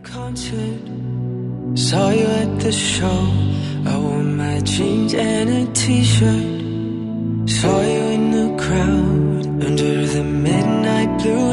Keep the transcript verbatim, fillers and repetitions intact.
concert, saw you at the show. I wore my jeans and a t-shirt, saw you in the crowd under the midnight blue